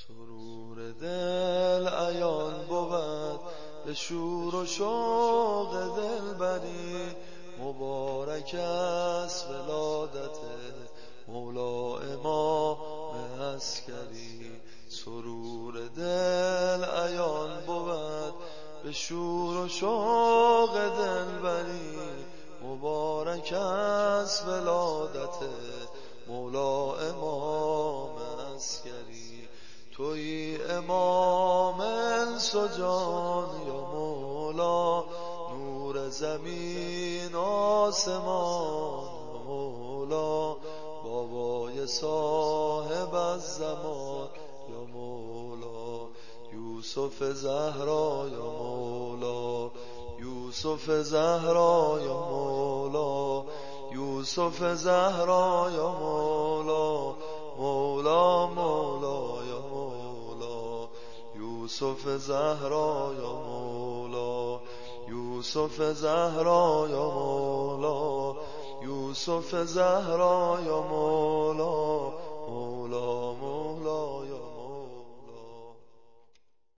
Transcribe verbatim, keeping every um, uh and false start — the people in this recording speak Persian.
سرور دل عیان بود به شور و شوق دلبری، مبارک است ولادت مولا امام عسکری. سرور دل عیان بود به شور و شوق دلبری، مبارک است ولادت مولا امام عسکری. توی امام انس و جان یا مولا، نور زمین آسمان یا مولا، بابای صاحب الزمان یا مولا، یوسف زهرا یا مولا، یوسف زهرا یا مولا، یوسف زهرا یا مولا، مولا مولا یا مولا، یوسف زهرا یا مولا، یوسف زهرا یا مولا، یوسف زهرا یا مولا،